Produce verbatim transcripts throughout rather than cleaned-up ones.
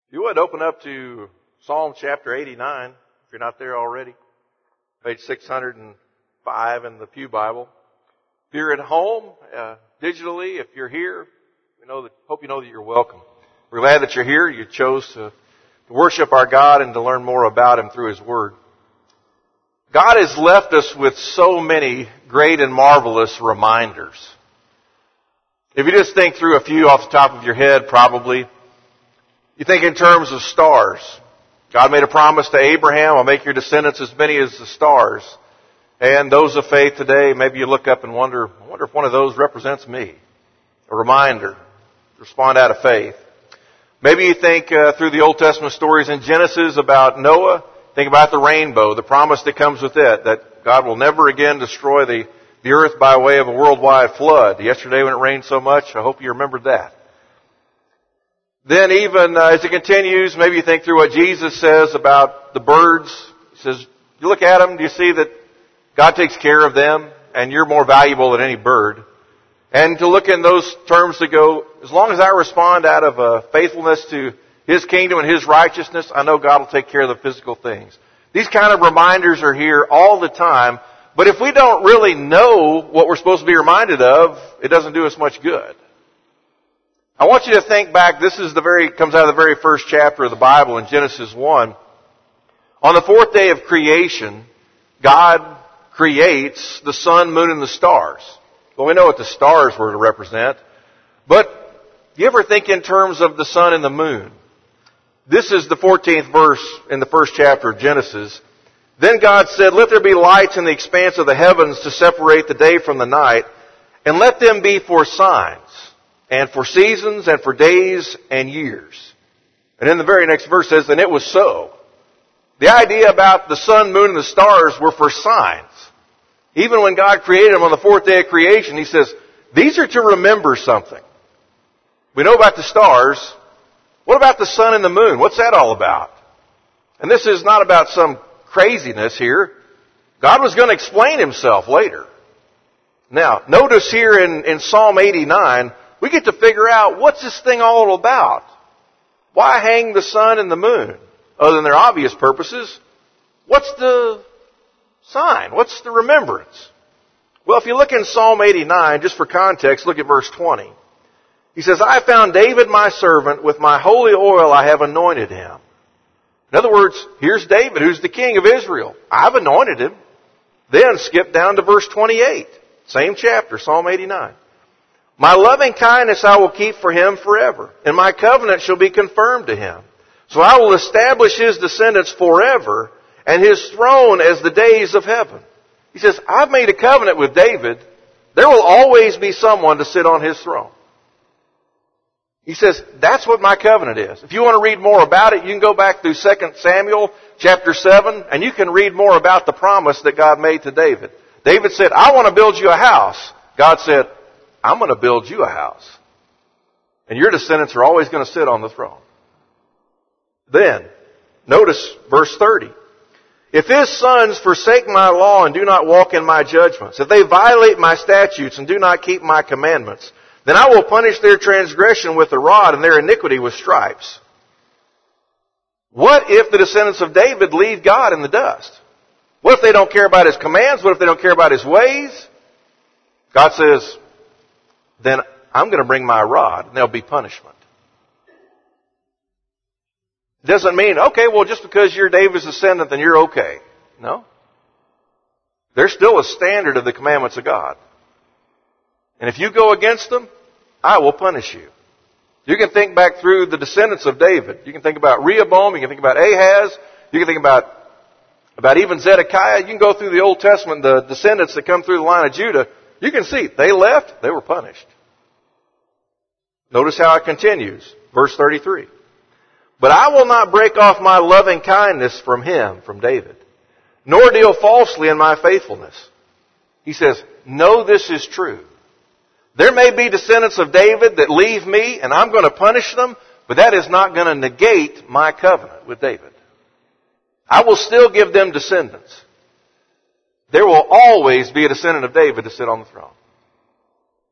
If you would open up to Psalm chapter eighty-nine, if you're not there already, page six hundred five in the Pew Bible. If you're at home, uh, digitally, if you're here, we know that, hope you know that you're welcome. We're glad that you're here. You chose to, to worship our God and to learn more about Him through His Word. God has left us with so many great and marvelous reminders. If you just think through a few off the top of your head, probably, you think in terms of stars. God made a promise to Abraham, I'll make your descendants as many as the stars. And those of faith today, maybe you look up and wonder, I wonder if one of those represents me. A reminder to respond out of faith. Maybe you think uh, through the Old Testament stories in Genesis about Noah. Think about the rainbow, the promise that comes with it, that God will never again destroy the, the earth by way of a worldwide flood. Yesterday when it rained so much, I hope you remembered that. Then even uh, as it continues, maybe you think through what Jesus says about the birds. He says, you look at them, do you see that God takes care of them and you're more valuable than any bird? And to look in those terms to go, as long as I respond out of uh, faithfulness to His kingdom and His righteousness, I know God will take care of the physical things. These kind of reminders are here all the time. But if we don't really know what we're supposed to be reminded of, it doesn't do us much good. I want you to think back, this is the very, comes out of the very first chapter of the Bible in Genesis one. On the fourth day of creation, God creates the sun, moon, and the stars. Well, we know what the stars were to represent. But you ever think in terms of the sun and the moon? This is the fourteenth verse in the first chapter of Genesis. Then God said, let there be lights in the expanse of the heavens to separate the day from the night, and let them be for signs, and for seasons, and for days and years. And then the very next verse says, and it was so. The idea about the sun, moon, and the stars were for signs. Even when God created them on the fourth day of creation, He says, these are to remember something. We know about the stars. What about the sun and the moon? What's that all about? And this is not about some craziness here. God was going to explain Himself later. Now, notice here in, in Psalm eighty-nine, we get to figure out what's this thing all about. Why hang the sun and the moon? Other than their obvious purposes, what's the sign? What's the remembrance? Well, if you look in Psalm eighty-nine, just for context, look at verse twenty. He says, I found David my servant, with my holy oil I have anointed him. In other words, here's David, who's the king of Israel. I've anointed him. Then skip down to verse twenty-eight. Same chapter, Psalm eighty-nine. My loving kindness I will keep for him forever, and my covenant shall be confirmed to him. So I will establish his descendants forever, and his throne as the days of heaven. He says, I've made a covenant with David. There will always be someone to sit on his throne. He says, that's what my covenant is. If you want to read more about it, you can go back through Second Samuel chapter seven, and you can read more about the promise that God made to David. David said, I want to build you a house. God said, I'm going to build you a house. And your descendants are always going to sit on the throne. Then, notice verse thirty. If his sons forsake my law and do not walk in my judgments, if they violate my statutes and do not keep my commandments, then I will punish their transgression with a rod and their iniquity with stripes. What if the descendants of David leave God in the dust? What if they don't care about His commands? What if they don't care about His ways? God says, then I'm going to bring my rod and there'll be punishment. It doesn't mean, okay, well, just because you're David's descendant, then you're okay. No. There's still a standard of the commandments of God. And if you go against them, I will punish you. You can think back through the descendants of David. You can think about Rehoboam. You can think about Ahaz. You can think about, about even Zedekiah. You can go through the Old Testament, the descendants that come through the line of Judah. You can see, they left, they were punished. Notice how it continues. Verse thirty-three. But I will not break off my loving kindness from him, from David, nor deal falsely in my faithfulness. He says, no, this is true. There may be descendants of David that leave me, and I'm going to punish them, but that is not going to negate my covenant with David. I will still give them descendants. There will always be a descendant of David to sit on the throne.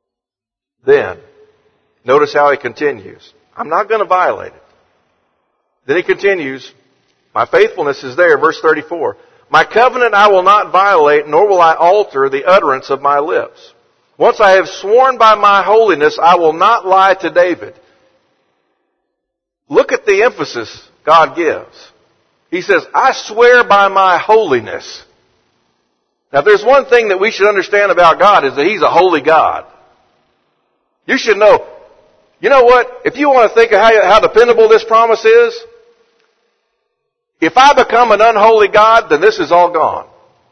Then, notice how he continues. I'm not going to violate it. Then he continues, my faithfulness is there, verse thirty-four. My covenant I will not violate, nor will I alter the utterance of my lips. Once I have sworn by my holiness, I will not lie to David. Look at the emphasis God gives. He says, I swear by my holiness. Now, if there's one thing that we should understand about God is that He's a holy God. You should know, you know what? If you want to think of how, how dependable this promise is, if I become an unholy God, then this is all gone.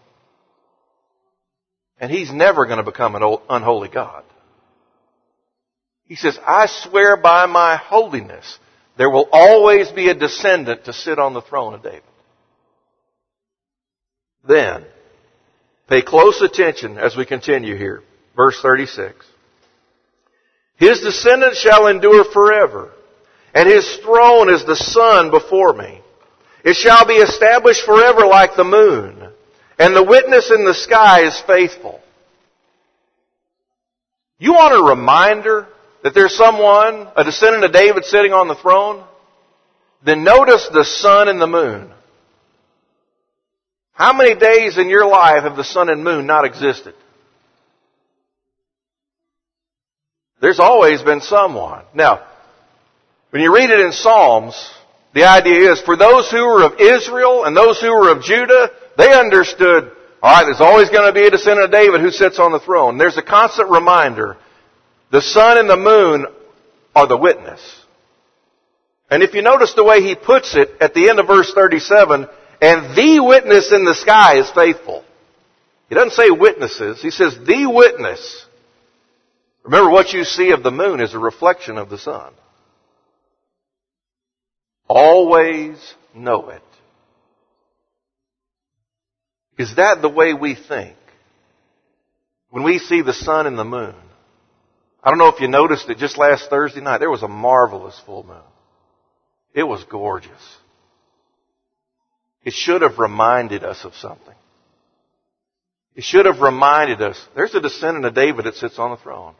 And He's never going to become an unholy God. He says, I swear by my holiness, there will always be a descendant to sit on the throne of David. Then, pay close attention as we continue here. Verse thirty-six. His descendants shall endure forever, and His throne is the sun before me. It shall be established forever like the moon, and the witness in the sky is faithful. You want a reminder that there's someone, a descendant of David, sitting on the throne? Then notice the sun and the moon. How many days in your life have the sun and moon not existed? There's always been someone. Now, when you read it in Psalms, the idea is for those who were of Israel and those who were of Judah, they understood, all right, there's always going to be a descendant of David who sits on the throne. There's a constant reminder. The sun and the moon are the witness. And if you notice the way he puts it at the end of verse thirty-seven, and the witness in the sky is faithful. He doesn't say witnesses. He says the witness. Remember, what you see of the moon is a reflection of the sun. Always know it. Is that the way we think? When we see the sun and the moon. I don't know if you noticed it just last Thursday night. There was a marvelous full moon. It was gorgeous. It should have reminded us of something. It should have reminded us, there's a descendant of David that sits on the throne.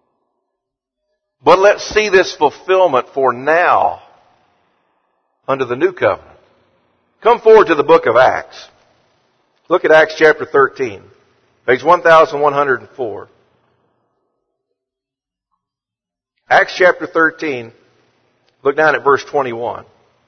But let's see this fulfillment for now under the new covenant. Come forward to the book of Acts. Look at Acts chapter thirteen, page one thousand one hundred four. Acts chapter thirteen, look down at verse twenty-one.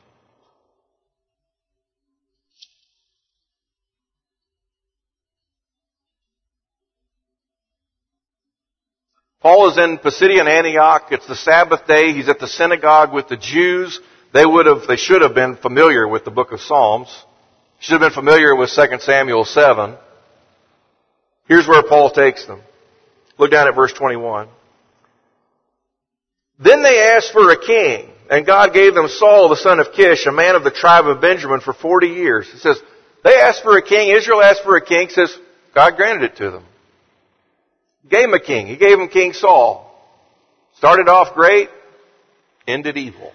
Paul is in Pisidian Antioch. It's the Sabbath day. He's at the synagogue with the Jews. They would have, they should have been familiar with the book of Psalms. Should have been familiar with Second Samuel seven. Here's where Paul takes them. Look down at verse twenty-one. Then they asked for a king, and God gave them Saul, the son of Kish, a man of the tribe of Benjamin, for forty years. It says, they asked for a king, Israel asked for a king, it says, God granted it to them. Gave him a king. He gave him King Saul. Started off great, ended evil.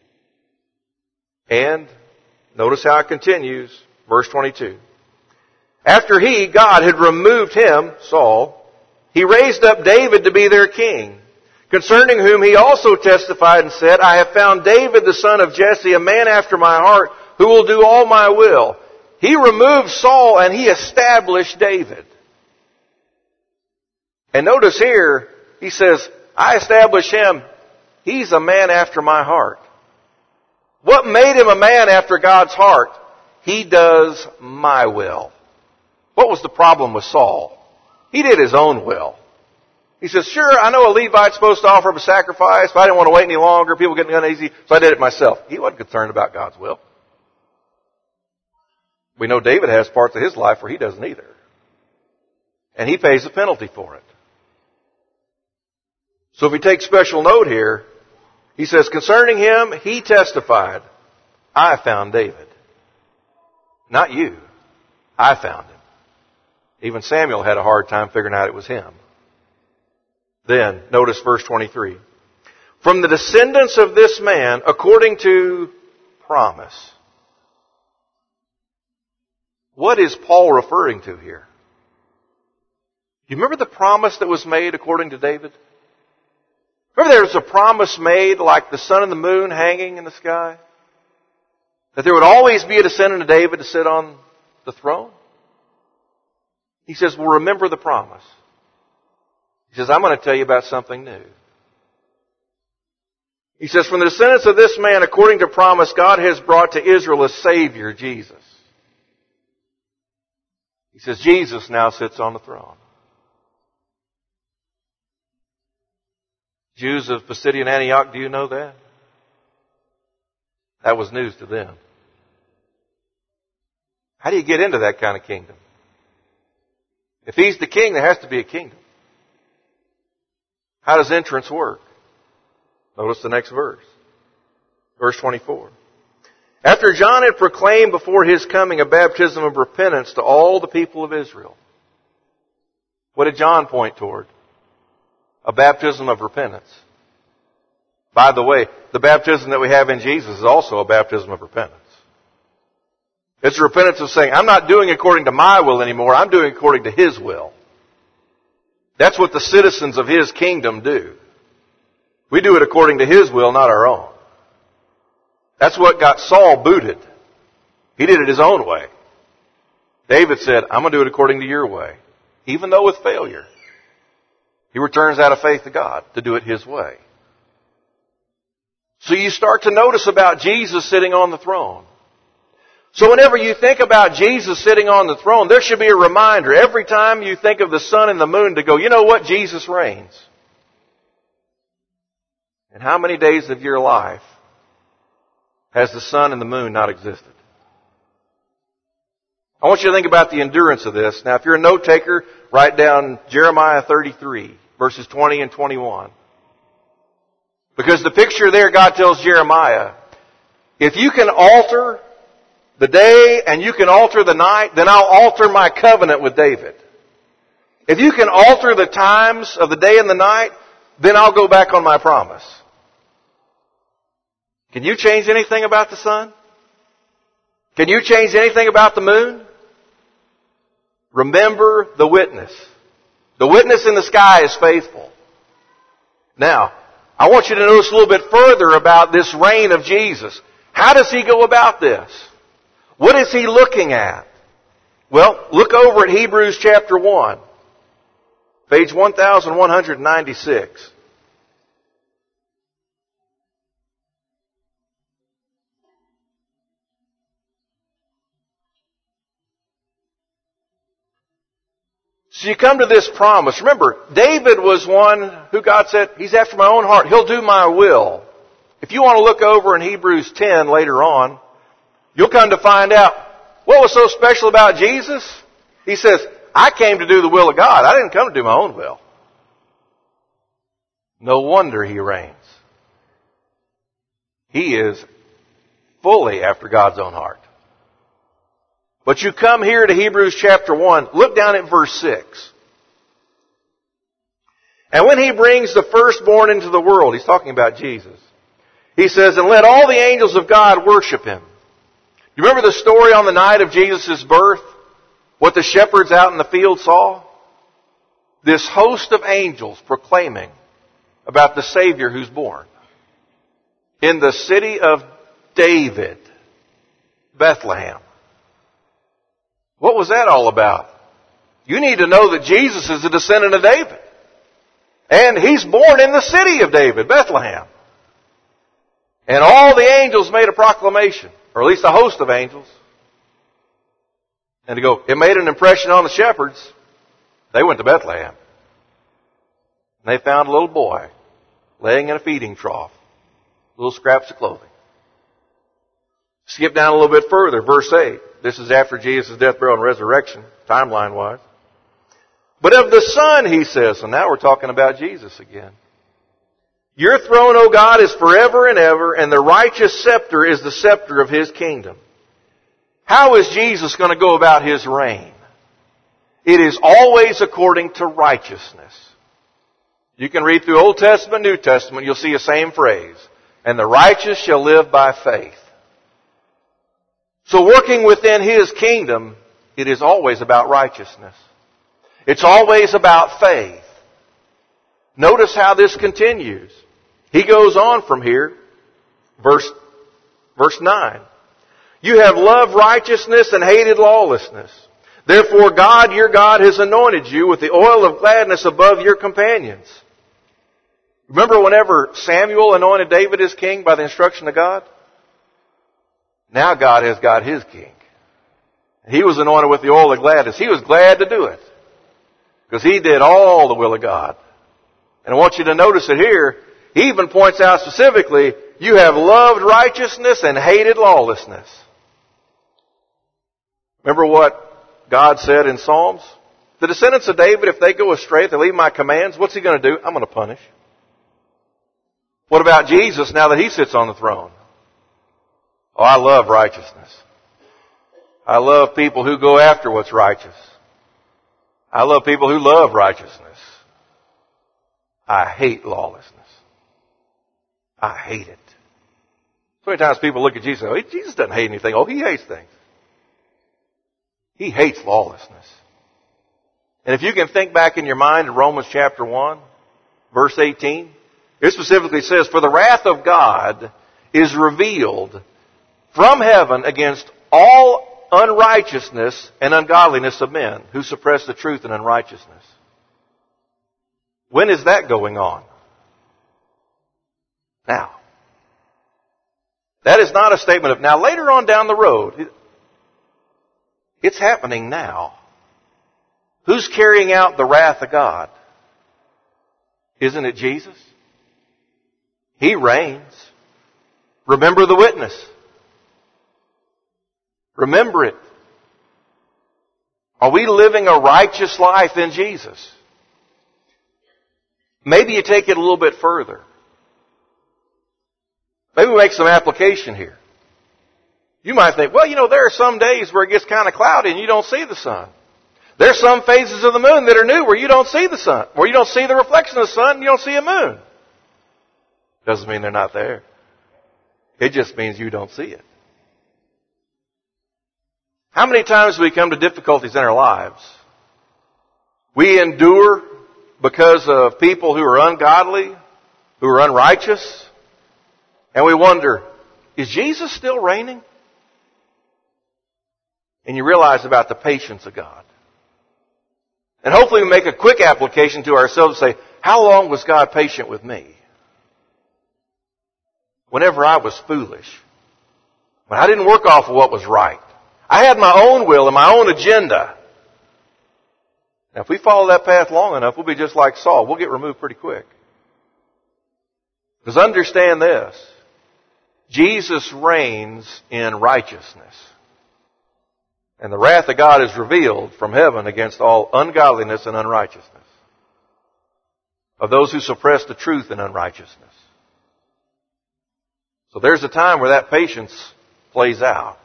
And notice how it continues. Verse twenty-two. After he, God, had removed him, Saul, he raised up David to be their king, concerning whom he also testified and said, I have found David the son of Jesse, a man after my heart, who will do all my will. He removed Saul and he established David. And notice here, he says, I establish him. He's a man after my heart. What made him a man after God's heart? He does my will. What was the problem with Saul? He did his own will. He says, sure, I know a Levite's supposed to offer up a sacrifice, but I didn't want to wait any longer. People getting uneasy, so I did it myself. He wasn't concerned about God's will. We know David has parts of his life where he doesn't either. And he pays the penalty for it. So if we take special note here, he says, concerning him, he testified, I found David. Not you. I found him. Even Samuel had a hard time figuring out it was him. Then, notice verse twenty-three. From the descendants of this man, according to promise. What is Paul referring to here? You remember the promise that was made according to David? Remember there was a promise made like the sun and the moon hanging in the sky? That there would always be a descendant of David to sit on the throne? He says, well, remember the promise. He says, I'm going to tell you about something new. He says, from the descendants of this man, according to promise, God has brought to Israel a Savior, Jesus. He says, Jesus now sits on the throne. Jews of Pisidian Antioch, do you know that? That was news to them. How do you get into that kind of kingdom? If he's the king, there has to be a kingdom. How does entrance work? Notice the next verse. Verse twenty-four. After John had proclaimed before his coming a baptism of repentance to all the people of Israel. What did John point toward? A baptism of repentance. By the way, the baptism that we have in Jesus is also a baptism of repentance. It's a repentance of saying, I'm not doing according to my will anymore, I'm doing according to His will. That's what the citizens of His kingdom do. We do it according to His will, not our own. That's what got Saul booted. He did it his own way. David said, I'm going to do it according to your way. Even though with failure. He returns out of faith to God to do it His way. So you start to notice about Jesus sitting on the throne. So whenever you think about Jesus sitting on the throne, there should be a reminder every time you think of the sun and the moon to go, you know what? Jesus reigns. And how many days of your life has the sun and the moon not existed? I want you to think about the endurance of this. Now, if you're a note taker, write down Jeremiah thirty-three, verses twenty and twenty-one. Because the picture there, God tells Jeremiah, if you can alter the day and you can alter the night, then I'll alter my covenant with David. If you can alter the times of the day and the night, then I'll go back on my promise. Can you change anything about the sun? Can you change anything about the moon? Remember the witness. The witness in the sky is faithful. Now, I want you to notice a little bit further about this reign of Jesus. How does He go about this? What is He looking at? Well, look over at Hebrews chapter one, page one thousand one hundred ninety-six. So you come to this promise. Remember, David was one who God said, He's after my own heart. He'll do my will. If you want to look over in Hebrews ten later on, you'll come to find out what was so special about Jesus. He says, I came to do the will of God. I didn't come to do my own will. No wonder He reigns. He is fully after God's own heart. But you come here to Hebrews chapter one, look down at verse six. And when He brings the firstborn into the world, He's talking about Jesus. He says, and let all the angels of God worship Him. You remember the story on the night of Jesus' birth? What the shepherds out in the field saw? This host of angels proclaiming about the Savior who's born. In the city of David, Bethlehem. What was that all about? You need to know that Jesus is a descendant of David. And He's born in the city of David, Bethlehem. And all the angels made a proclamation, or at least a host of angels. And to go, it made an impression on the shepherds. They went to Bethlehem. And they found a little boy laying in a feeding trough. Little scraps of clothing. Skip down a little bit further, verse eight. This is after Jesus' death, burial, and resurrection, timeline-wise. But of the Son, He says, and now we're talking about Jesus again. Your throne, O God, is forever and ever, and the righteous scepter is the scepter of His kingdom. How is Jesus going to go about His reign? It is always according to righteousness. You can read through Old Testament, New Testament, you'll see the same phrase. And the righteous shall live by faith. So working within His kingdom, it is always about righteousness. It's always about faith. Notice how this continues. He goes on from here, verse, verse nine. You have loved righteousness and hated lawlessness. Therefore God, your God, has anointed you with the oil of gladness above your companions. Remember whenever Samuel anointed David as king by the instruction of God? Now God has got his king. He was anointed with the oil of gladness. He was glad to do it. Because he did all the will of God. And I want you to notice it here. He even points out specifically, you have loved righteousness and hated lawlessness. Remember what God said in Psalms? The descendants of David, if they go astray, if they leave my commands, what's he going to do? I'm going to punish. What about Jesus now that he sits on the throne? Oh, I love righteousness. I love people who go after what's righteous. I love people who love righteousness. I hate lawlessness. I hate it. So many times people look at Jesus and go, Jesus doesn't hate anything. Oh, he hates things. He hates lawlessness. And if you can think back in your mind in Romans chapter one, verse eighteen, it specifically says, for the wrath of God is revealed from heaven against all unrighteousness and ungodliness of men who suppress the truth in unrighteousness. When is that going on? Now. That is not a statement of, now later on down the road. It's happening now. Who's carrying out the wrath of God? Isn't it Jesus? He reigns. Remember the witness. Remember it. Are we living a righteous life in Jesus? Maybe you take it a little bit further. Maybe we make some application here. You might think, well, you know, there are some days where it gets kind of cloudy and you don't see the sun. There are some phases of the moon that are new where you don't see the sun, where you don't see the reflection of the sun and you don't see a moon. Doesn't mean they're not there. It just means you don't see it. How many times do we come to difficulties in our lives? We endure because of people who are ungodly, who are unrighteous, and we wonder, is Jesus still reigning? And you realize about the patience of God. And hopefully we make a quick application to ourselves and say, how long was God patient with me? Whenever I was foolish. When I didn't work off of what was right. I had my own will and my own agenda. Now if we follow that path long enough, we'll be just like Saul. We'll get removed pretty quick. Because understand this. Jesus reigns in righteousness. And the wrath of God is revealed from heaven against all ungodliness and unrighteousness. Of those who suppress the truth in unrighteousness. So there's a time where that patience plays out.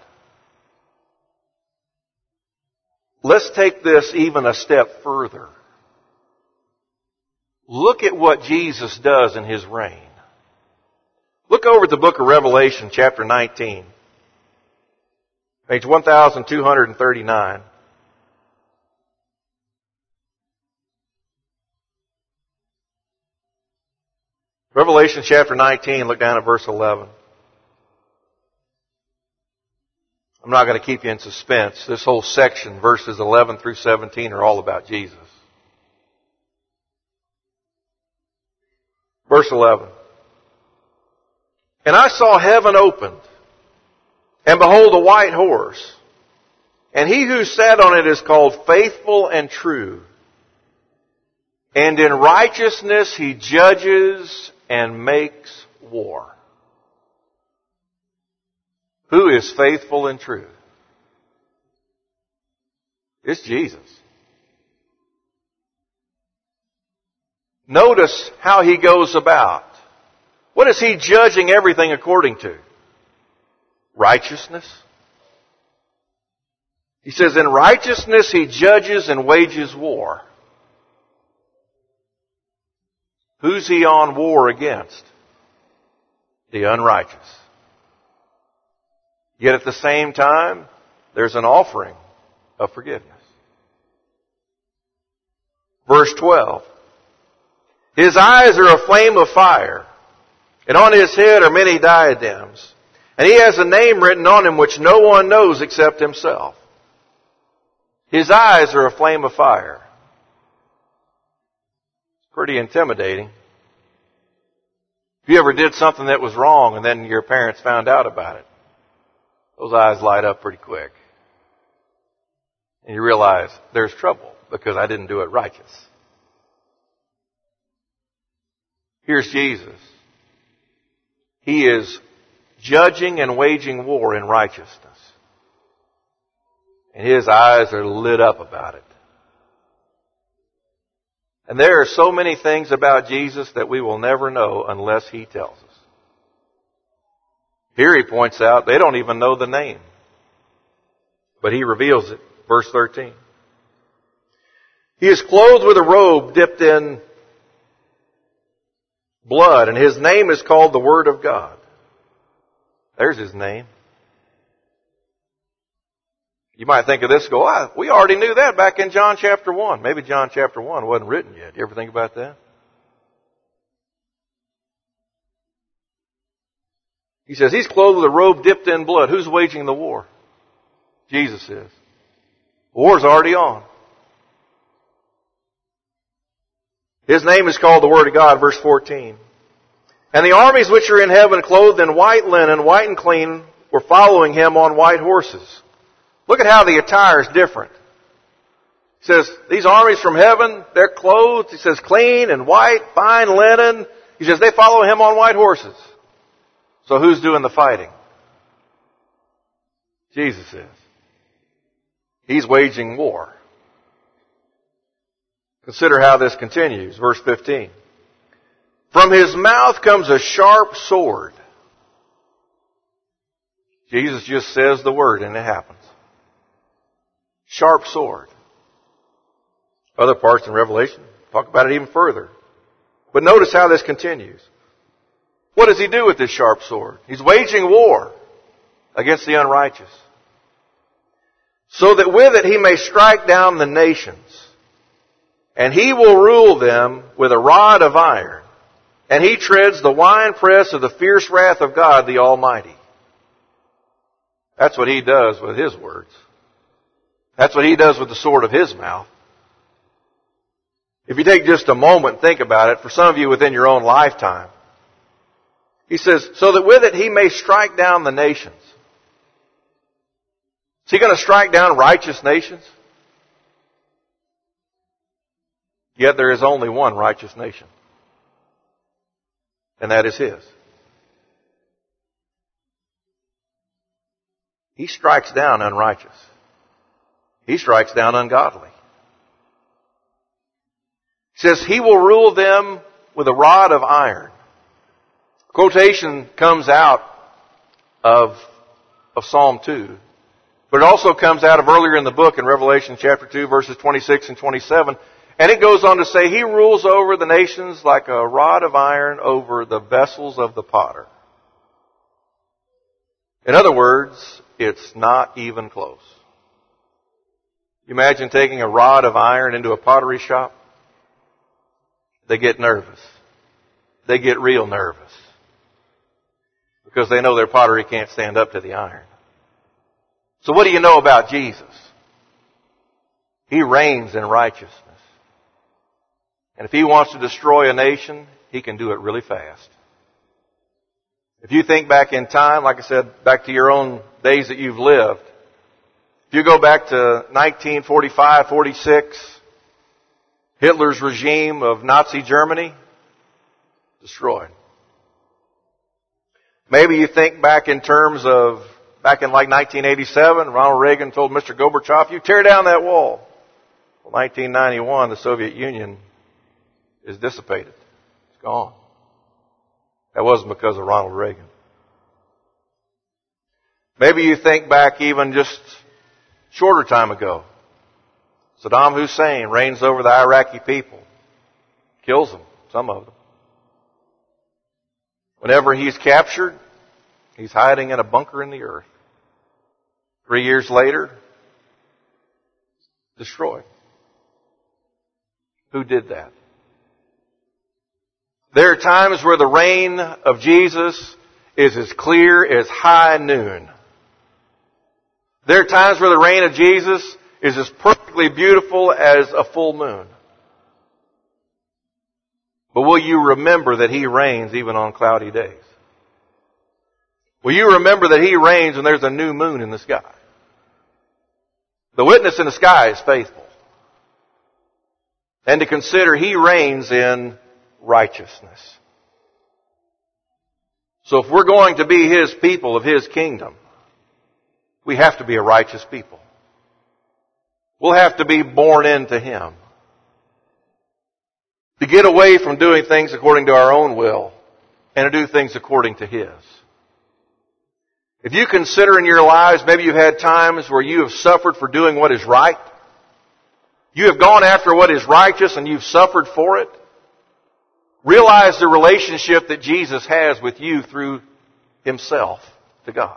Let's take this even a step further. Look at what Jesus does in His reign. Look over at the book of Revelation, chapter nineteen. Page one thousand two hundred thirty-nine. Revelation chapter nineteen, look down at verse eleven. I'm not going to keep you in suspense. This whole section, verses eleven through seventeen, are all about Jesus. Verse eleven. And I saw heaven opened, and behold, a white horse. And he who sat on it is called Faithful and True. And in righteousness he judges and makes war. Who is faithful and true? It's Jesus. Notice how he goes about. What is he judging everything according to? Righteousness. He says, in righteousness he judges and wages war. Who's he on war against? The unrighteous. Yet at the same time, there's an offering of forgiveness. Verse twelve. His eyes are a flame of fire, and on his head are many diadems, And he has a name written on him which no one knows except himself. His eyes are a flame of fire. It's pretty intimidating. If you ever did something that was wrong and then your parents found out about it, those eyes light up pretty quick. And you realize there's trouble because I didn't do it righteous. Here's Jesus. He is judging and waging war in righteousness. And his eyes are lit up about it. And there are so many things about Jesus that we will never know unless he tells us. Here he points out they don't even know the name. But he reveals it. Verse thirteen. He is clothed with a robe dipped in blood, and his name is called the Word of God. There's his name. You might think of this and go, ah, we already knew that back in John chapter one. Maybe John chapter one wasn't written yet. You ever think about that? He says he's clothed with a robe dipped in blood. Who's waging the war? Jesus is. The war's already on. His name is called the Word of God, verse fourteen. And the armies which are in heaven, clothed in white linen, white and clean, were following him on white horses. Look at how the attire is different. He says, these armies from heaven, they're clothed, he says, clean and white, fine linen. He says, they follow him on white horses. So who's doing the fighting? Jesus is. He's waging war. Consider how this continues. Verse fifteen. From his mouth comes a sharp sword. Jesus just says the word and it happens. Sharp sword. Other parts in Revelation talk about it even further. But notice how this continues. What does he do with this sharp sword? He's waging war against the unrighteous. So that with it he may strike down the nations. And he will rule them with a rod of iron. And he treads the winepress of the fierce wrath of God the Almighty. That's what he does with his words. That's what he does with the sword of his mouth. If you take just a moment and think about it, for some of you within your own lifetime, he says, so that with it he may strike down the nations. Is he going to strike down righteous nations? Yet there is only one righteous nation. And that is his. He strikes down unrighteous. He strikes down ungodly. He says, he will rule them with a rod of iron. Quotation comes out of, of Psalm two. But it also comes out of earlier in the book in Revelation chapter two, verses twenty-six and twenty-seven. And it goes on to say, he rules over the nations like a rod of iron over the vessels of the potter. In other words, it's not even close. You imagine taking a rod of iron into a pottery shop? They get nervous. They get real nervous. Because they know their pottery can't stand up to the iron. So what do you know about Jesus? He reigns in righteousness. And if he wants to destroy a nation, he can do it really fast. If you think back in time, like I said, back to your own days that you've lived, if you go back to nineteen forty-five, forty-six, Hitler's regime of Nazi Germany, destroyed. Maybe you think back in terms of, back in like nineteen eighty-seven, Ronald Reagan told Mister Gorbachev, you tear down that wall. Well, nineteen ninety-one, the Soviet Union is dissipated. It's gone. That wasn't because of Ronald Reagan. Maybe you think back even just shorter time ago. Saddam Hussein reigns over the Iraqi people. Kills them, some of them. Whenever he's captured, he's hiding in a bunker in the earth. Three years later, destroyed. Who did that? There are times where the reign of Jesus is as clear as high noon. There are times where the reign of Jesus is as perfectly beautiful as a full moon. But will you remember that He reigns even on cloudy days? Will you remember that He reigns when there's a new moon in the sky? The witness in the sky is faithful. And to consider He reigns in righteousness. So if we're going to be His people of His kingdom, we have to be a righteous people. We'll have to be born into Him. To get away from doing things according to our own will and to do things according to His. If you consider in your lives, maybe you've had times where you have suffered for doing what is right. You have gone after what is righteous and you've suffered for it. Realize the relationship that Jesus has with you through Himself to God.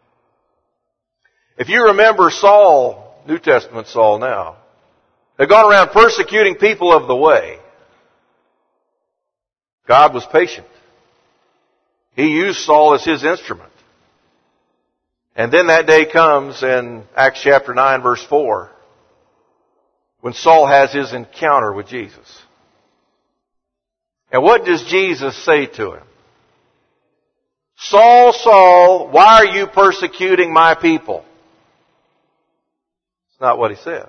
If you remember Saul, New Testament Saul now, had gone around persecuting people of the way. God was patient. He used Saul as His instrument. And then that day comes in Acts chapter nine verse four, when Saul has his encounter with Jesus. And what does Jesus say to him? Saul, Saul, why are you persecuting my people? It's not what He says.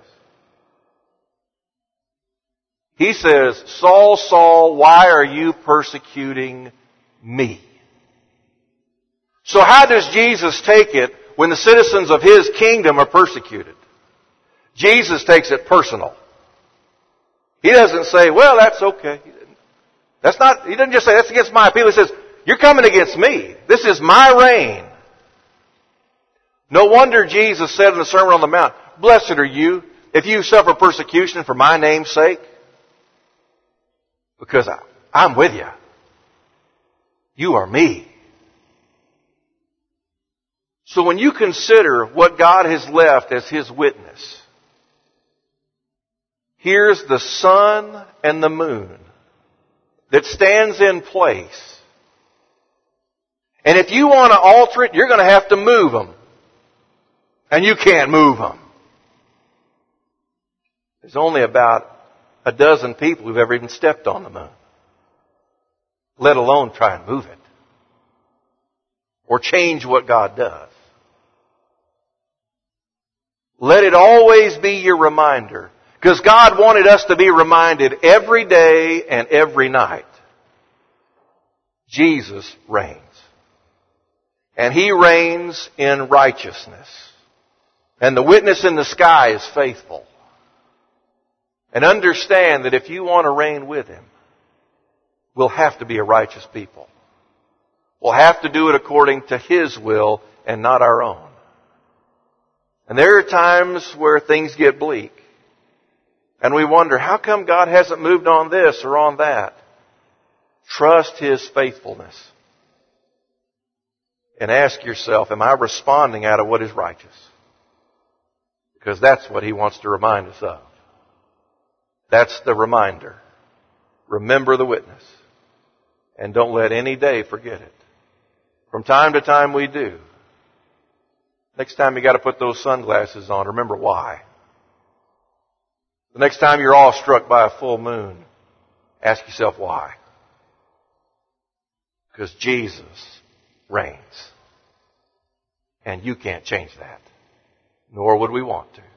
He says, Saul, Saul, why are you persecuting me? So how does Jesus take it when the citizens of His kingdom are persecuted? Jesus takes it personal. He doesn't say, well, that's okay. That's not, He doesn't just say, that's against my people. He says, you're coming against me. This is my reign. No wonder Jesus said in the Sermon on the Mount, blessed are you if you suffer persecution for my name's sake. Because I, I'm with you. You are me. So when you consider what God has left as His witness, here's the sun and the moon that stands in place. And if you want to alter it, you're going to have to move them. And you can't move them. There's only about a dozen people who've ever even stepped on the moon, let alone try and move it or change what God does. Let it always be your reminder, because God wanted us to be reminded every day and every night. Jesus reigns. And He reigns in righteousness. And the witness in the sky is faithful. And understand that if you want to reign with Him, we'll have to be a righteous people. We'll have to do it according to His will and not our own. And there are times where things get bleak. And we wonder, how come God hasn't moved on this or on that? Trust His faithfulness. And ask yourself, am I responding out of what is righteous? Because that's what He wants to remind us of. That's the reminder. Remember the witness. And don't let any day forget it. From time to time we do. Next time you got to put those sunglasses on, remember why. The next time you're awestruck by a full moon, ask yourself why. Because Jesus reigns. And you can't change that. Nor would we want to.